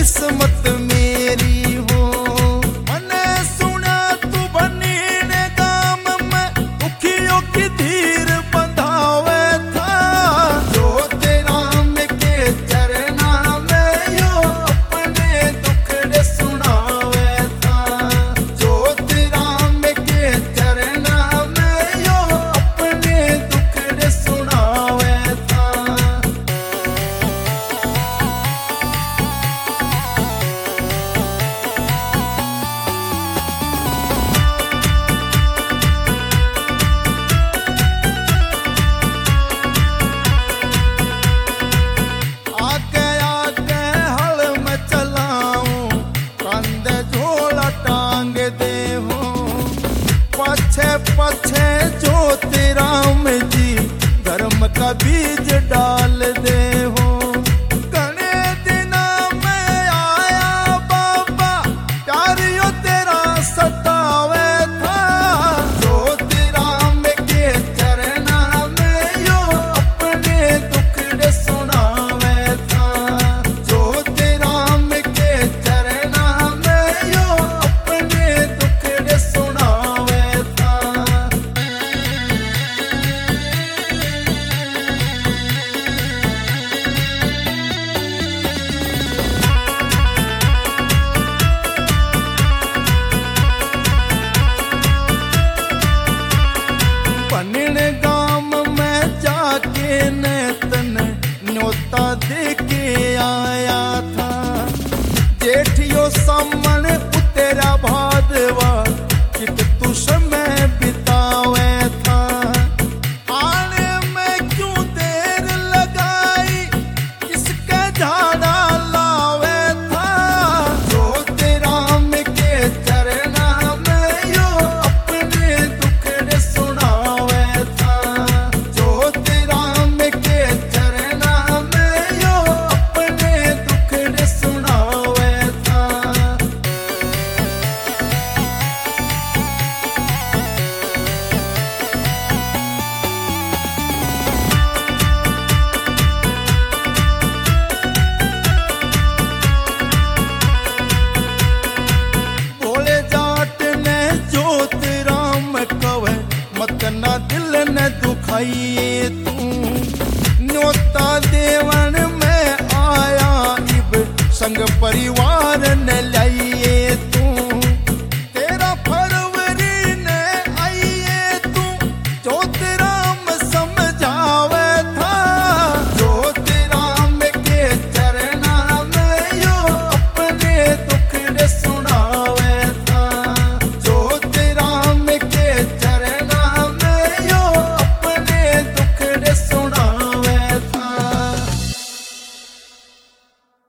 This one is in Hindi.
किस्मत मेरी हो। मने सुना तू बनी ने गाम में दुखियों की धीर बंधावे था। ज्योति राम के चरना में यो अपने दुखड़े सुनावे था। ज्योति राम के चरना में यो अपने दुखड़े सुनावे था। आगे आगे हल में चलाऊं कंधे झोला टांग दे हो। पछे पछे ज्योति राम जी धर्म का बीज डाल दे हो। घने दिना में आया बाबा प्यारियो तेरा सतावे था। ज्योति राम के चरना में यो अपने दुखड़े सुनावे था। ज्योति राम के चरना में यो अपने दुखड़े सुनावे था। बनने गाम में जाके ने तने न्योता दे के आया था। जेठियो सामन उतेरा भादवा चित तू समय बितावे था। आने में क्यों देर लगाई किसके झाड़ा लावे था। ज्योति राम के चरना में यो अपने दुखड़े सुनावे था। ज्योति राम के चरना में यो अपने दुखड़े सुनावे था। भोले जाट ने ज्योति राम कवे मत ना दिल न दुखाइए तू। न्योता देवन में आया इब संग परिवार न लाई